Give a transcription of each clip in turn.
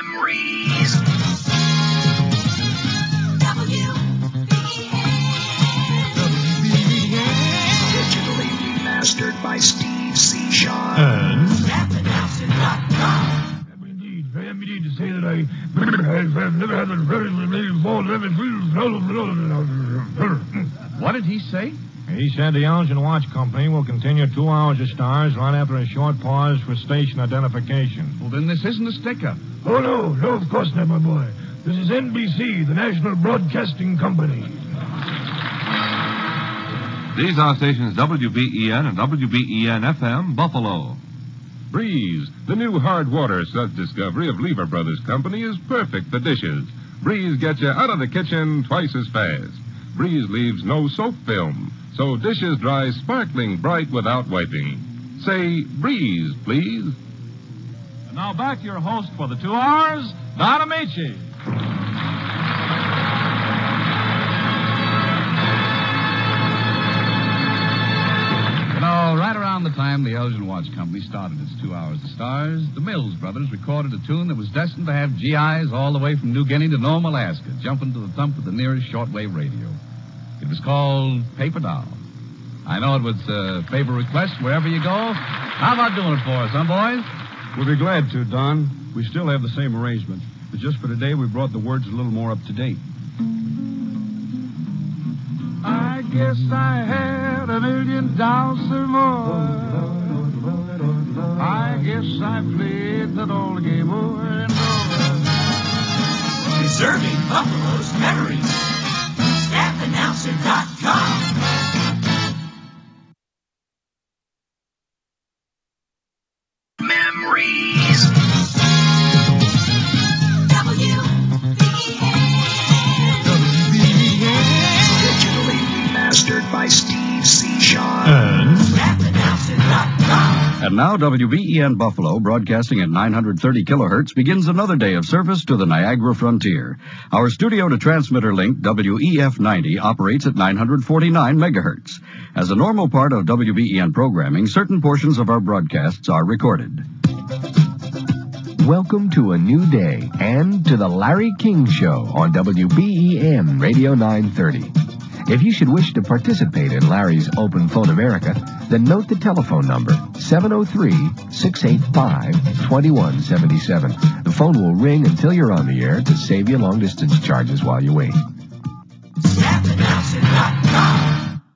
Memories. Digitally remastered by Steve C. Shaw. And Indeed to say that I have never had a very What did he say? he said the Elgin Watch Company will continue 2 hours of stars right after a short pause for station identification. Well, then this isn't a stick-up. Oh, no, of course not, my boy. This is NBC, the National Broadcasting Company. These are stations WBEN and WBEN-FM, Buffalo. Breeze, the new hard water suds discovery of Lever Brothers Company, is perfect for dishes. Breeze gets you out of the kitchen twice as fast. Breeze leaves no soap film, so dishes dry sparkling bright without wiping. Say Breeze, please. And now back to your host for the 2 hours, Don Amici. You know, right around the time the Elgin Watch Company started its 2 hours of stars, the Mills brothers recorded a tune that was destined to have GIs all the way from New Guinea to Nome, Alaska, jumping to the thump of the nearest shortwave radio. It was called Paper Doll. I know it was a favor request wherever you go. How about doing it for us, huh, boys? We'll be glad to, Don. We still have the same arrangement. But just for today, we brought the words a little more up to date. I guess I had $1 million or more. I guess I played that old game over and over. Preserving Buffalo's memories. StaffAnnouncer.com. Memories. Digitally remastered by Steve C. Shaw. And StaffAnnouncer.com. And now WBEN Buffalo, broadcasting at 930 kilohertz, begins another day of service to the Niagara frontier. Our studio-to-transmitter link, WEF-90, operates at 949 megahertz. As a normal part of WBEN programming, certain portions of our broadcasts are recorded. Welcome to a new day and to the Larry King Show on WBEN Radio 930. If you should wish to participate in Larry's Open Phone America, then note the telephone number, 703-685-2177. The phone will ring until you're on the air to save you long-distance charges while you wait. StaffAnnouncer.com.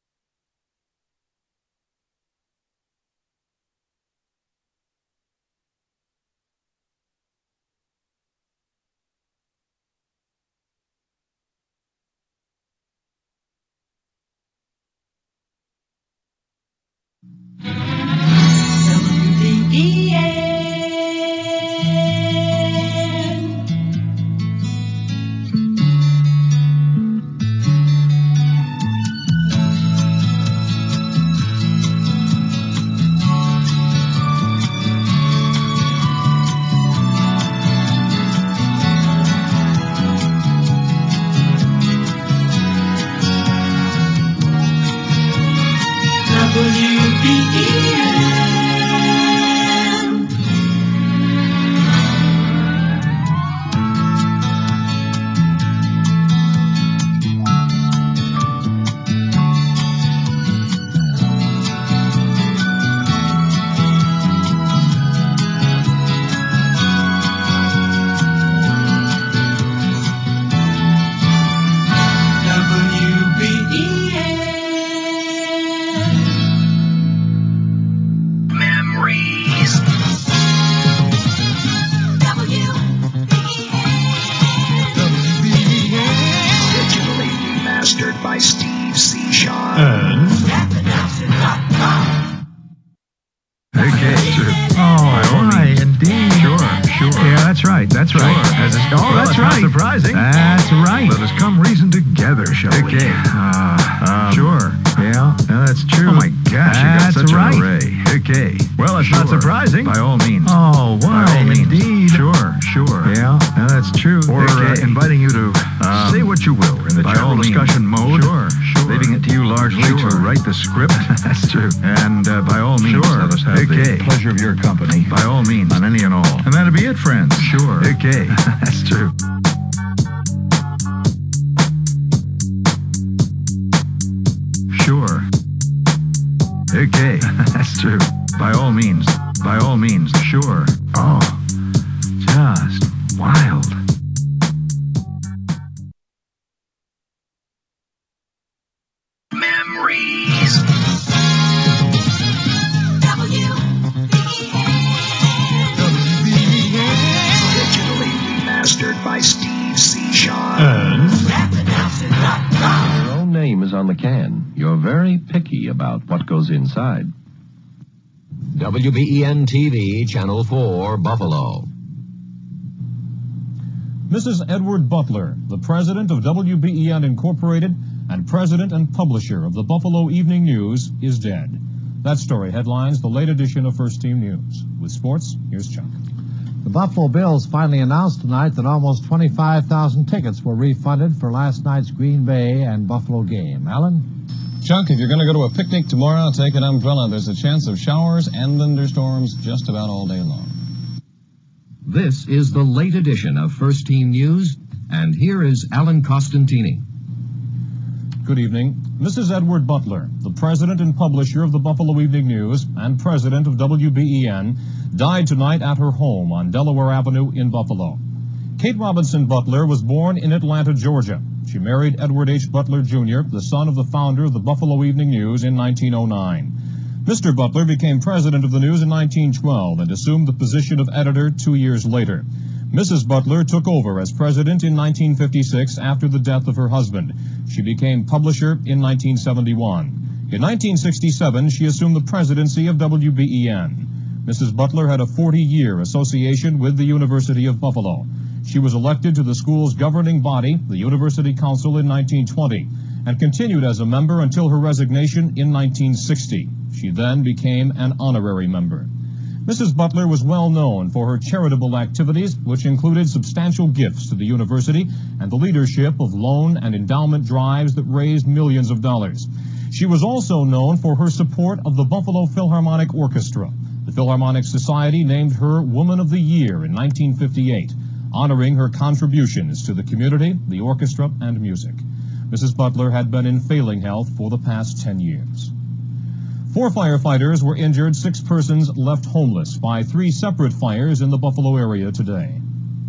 By Steve C. Shaw. And StaffAnnouncer.com. Okay. Oh, why, indeed. Sure. Yeah, that's right. That's Sure. right. Surprising. That's right. Let us come reason together, shall we? Okay. Sure. Yeah, that's true. Oh, my gosh, That's you got such right. an array. Okay. Well, it's not surprising. By all means. Oh, By why, all means. indeed. Sure. Yeah, that's true. Or Okay. inviting you to say what you will in the by general all means. discussion mode. Sure. Leaving it to you largely to write the script. That's true. And by all means, let us have the pleasure of your company. By all means, on any and all. And that'll be it, friends. Sure. Okay. That's true. Sure. Okay. That's true. By all means. By all means. Sure. Oh. Just wild. Memories. Digitally remastered by Steve C. Sean. Your own name is on the can. You're very picky about what goes inside. WBEN TV, Channel 4, Buffalo. Mrs. Edward Butler, the president of WBEN Incorporated and president and publisher of the Buffalo Evening News, is dead. That story headlines the late edition of First Team News. With sports, here's Chuck. The Buffalo Bills finally announced tonight that almost 25,000 tickets were refunded for last night's Green Bay and Buffalo game. Alan? Chuck, if you're going to go to a picnic tomorrow, take an umbrella. There's a chance of showers and thunderstorms just about all day long. This is the late edition of First Team News, and here is Alan Costantini. Good evening. Mrs. Edward Butler, the president and publisher of the Buffalo Evening News and president of WBEN, died tonight at her home on Delaware Avenue in Buffalo. Kate Robinson Butler was born in Atlanta, Georgia. She married Edward H. Butler, Jr., the son of the founder of the Buffalo Evening News, in 1909. Mr. Butler became president of the News in 1912 and assumed the position of editor 2 years later. Mrs. Butler took over as president in 1956 after the death of her husband. She became publisher in 1971. In 1967, she assumed the presidency of WBEN. Mrs. Butler had a 40-year association with the University of Buffalo. She was elected to the school's governing body, the University Council, in 1920, and continued as a member until her resignation in 1960. She then became an honorary member. Mrs. Butler was well known for her charitable activities, which included substantial gifts to the university and the leadership of loan and endowment drives that raised millions of dollars. She was also known for her support of the Buffalo Philharmonic Orchestra. The Philharmonic Society named her Woman of the Year in 1958, honoring her contributions to the community, the orchestra, and music. Mrs. Butler had been in failing health for the past 10 years. 4 firefighters were injured, 6 persons left homeless by 3 separate fires in the Buffalo area today.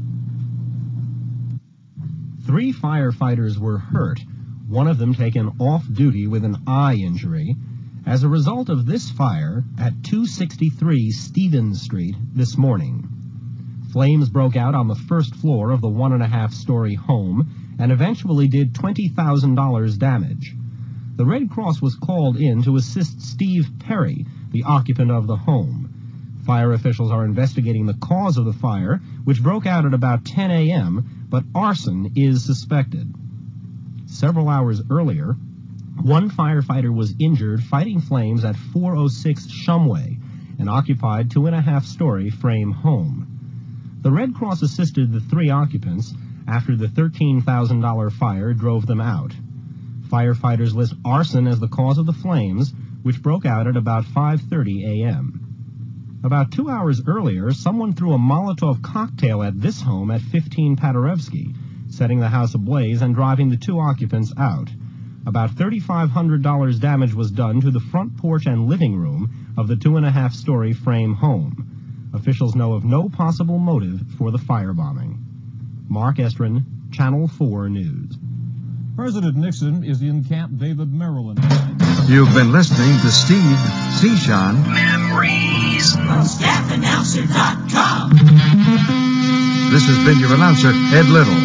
3 firefighters were hurt, one of them taken off duty with an eye injury, as a result of this fire at 263 Stevens Street this morning. Flames broke out on the first floor of the 1.5-story home and eventually did $20,000 damage. The Red Cross was called in to assist Steve Perry, the occupant of the home. Fire officials are investigating the cause of the fire, which broke out at about 10 a.m., but arson is suspected. Several hours earlier, one firefighter was injured fighting flames at 406 Shumway, an occupied 2.5-story frame home. The Red Cross assisted the 3 occupants after the $13,000 fire drove them out. Firefighters list arson as the cause of the flames, which broke out at about 5:30 a.m. About 2 hours earlier, someone threw a Molotov cocktail at this home at 15 Paderewski, setting the house ablaze and driving the 2 occupants out. About $3,500 damage was done to the front porch and living room of the 2.5-story frame home. Officials know of no possible motive for the firebombing. Mark Estrin, Channel 4 News. President Nixon is in Camp David, Maryland. You've been listening to Steve C. Sean. Memories. From StaffAnnouncer.com. This has been your announcer, Ed Little.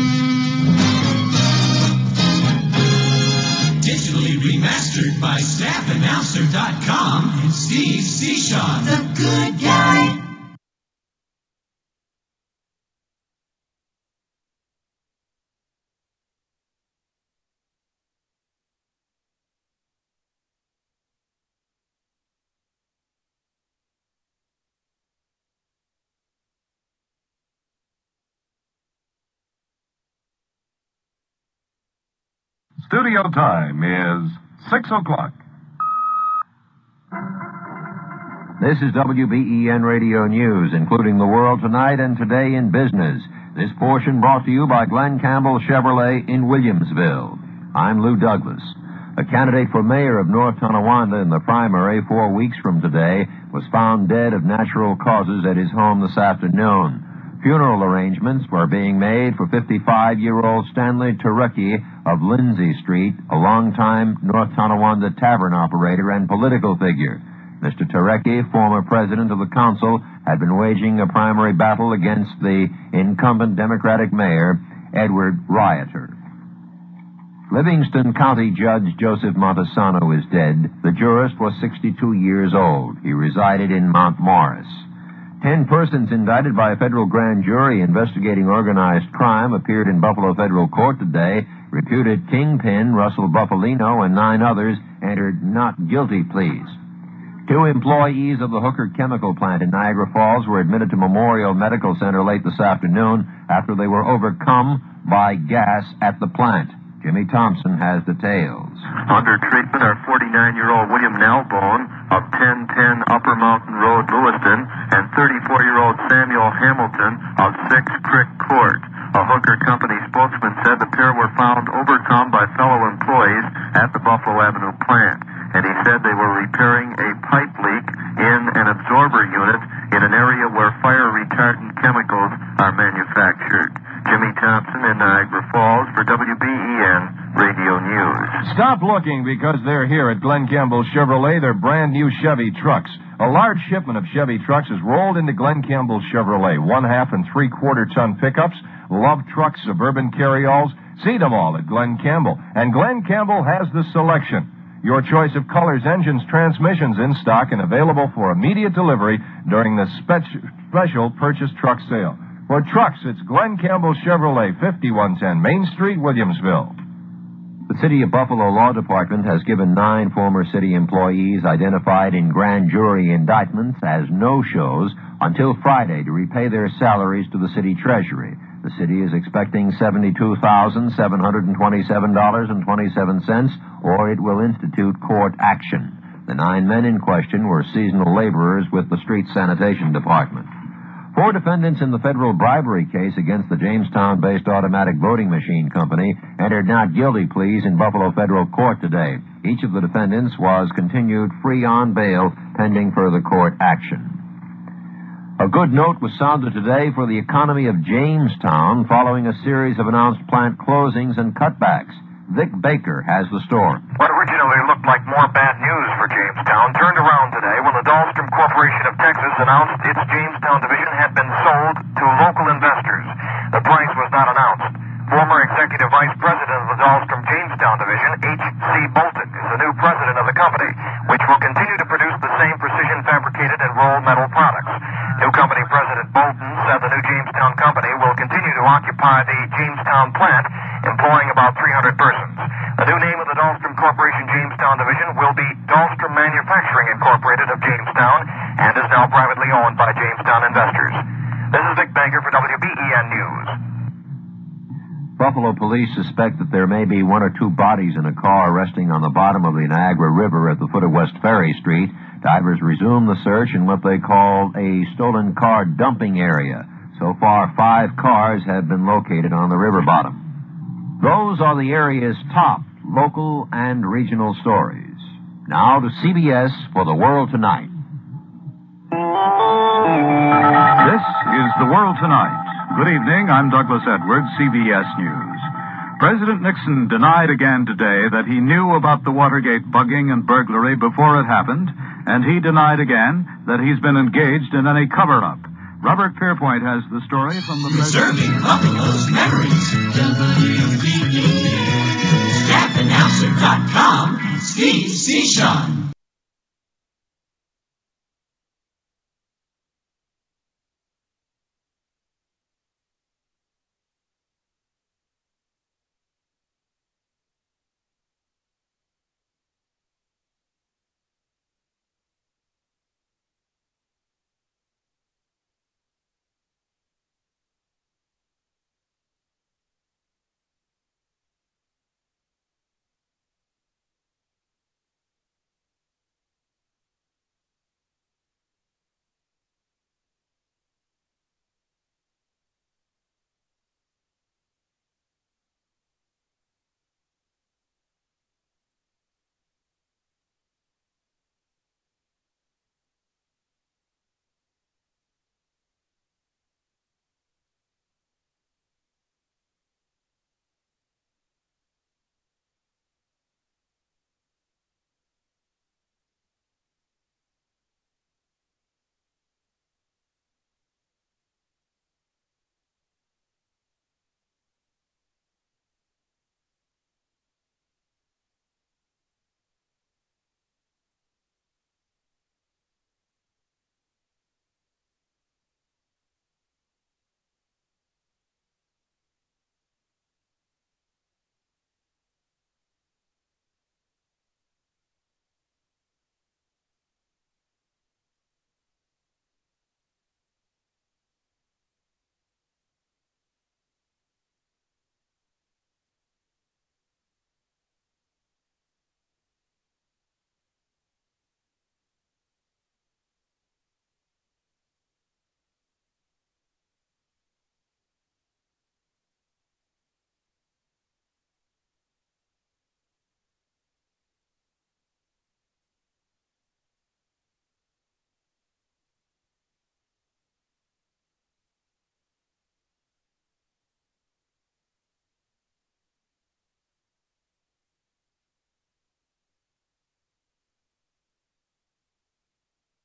Digitally remastered by StaffAnnouncer.com and Steve C. Sean. The good guy. Studio time is 6 o'clock. This is WBEN Radio News, including the world tonight and today in business. This portion brought to you by Glenn Campbell Chevrolet in Williamsville. I'm Lou Douglas. A candidate for mayor of North Tonawanda in the primary 4 weeks from today was found dead of natural causes at his home this afternoon. Funeral arrangements were being made for 55-year-old Stanley Turecki of Lindsay Street, a longtime North Tonawanda tavern operator and political figure. Mr. Turecki, former president of the council, had been waging a primary battle against the incumbent Democratic mayor, Edward Rioter. Livingston County Judge Joseph Montesano is dead. The jurist was 62 years old. He resided in Mount Morris. 10 persons indicted by a federal grand jury investigating organized crime appeared in Buffalo Federal Court today. Reputed kingpin Russell Buffalino and 9 others entered not guilty pleas. 2 employees of the Hooker Chemical Plant in Niagara Falls were admitted to Memorial Medical Center late this afternoon after they were overcome by gas at the plant. Jimmy Thompson has details. Under treatment are 49-year-old William Nalbone of 1010 Upper Mountain Road, Lewiston, and 34-year-old Samuel Hamilton of 6 Crick Court. A Hooker Company spokesman said the pair were found overcome by fellow employees at the Buffalo Avenue plant, and he said they were repairing a pipe leak in an absorber unit in an area where fire retardant chemicals are manufactured. Jimmy Thompson in Niagara Falls for WBEN Radio News. Stop looking, because they're here at Glenn Campbell Chevrolet. They're brand new Chevy trucks. A large shipment of Chevy trucks has rolled into Glenn Campbell Chevrolet. 1/2 and 3/4 ton pickups, love trucks, suburban carryalls. See them all at Glenn Campbell. And Glenn Campbell has the selection. Your choice of colors, engines, transmissions in stock and available for immediate delivery during the special purchase truck sale. For trucks, it's Glenn Campbell Chevrolet, 5110 Main Street, Williamsville. The City of Buffalo Law Department has given 9 former city employees identified in grand jury indictments as no-shows until Friday to repay their salaries to the city treasury. The city is expecting $72,727.27, or it will institute court action. The 9 men in question were seasonal laborers with the Street Sanitation Department. 4 defendants in the federal bribery case against the Jamestown-based automatic voting machine company entered not guilty pleas in Buffalo Federal Court today. Each of the defendants was continued free on bail pending further court action. A good note was sounded today for the economy of Jamestown following a series of announced plant closings and cutbacks. Vic Baker has the story. What originally looked like more bad news for Jamestown turned around today when the Dahlstrom Corporation of Texas announced its Jamestown division had been sold to local investors. The price was not announced. Former Executive Vice President of the Dahlstrom Jamestown Division, H.C. Bolton, is the new president of the company, which will continue to produce the same precision fabricated and rolled metal products. New company President Bolton said the new Jamestown company will continue to occupy the Jamestown plant, employing about 300 persons. The new name of the Dahlstrom Corporation Jamestown Division will be Dahlstrom Manufacturing Incorporated of Jamestown and is now privately owned by Jamestown investors. This is Vic Baker for WBEN News. Buffalo police suspect that there may be 1 or 2 bodies in a car resting on the bottom of the Niagara River at the foot of West Ferry Street. Divers resumed the search in what they call a stolen car dumping area. So far, 5 cars have been located on the river bottom. Those are the area's top local and regional stories. Now to CBS for The World Tonight. This is The World Tonight. Good evening, I'm Douglas Edwards, CBS News. President Nixon denied again today that he knew about the Watergate bugging and burglary before it happened, and he denied again that he's been engaged in any cover-up. Robert Pierpoint has the story from the Preserving Buffalo's memories. WBEN. StaffAnnouncer.com. Steve Seashon.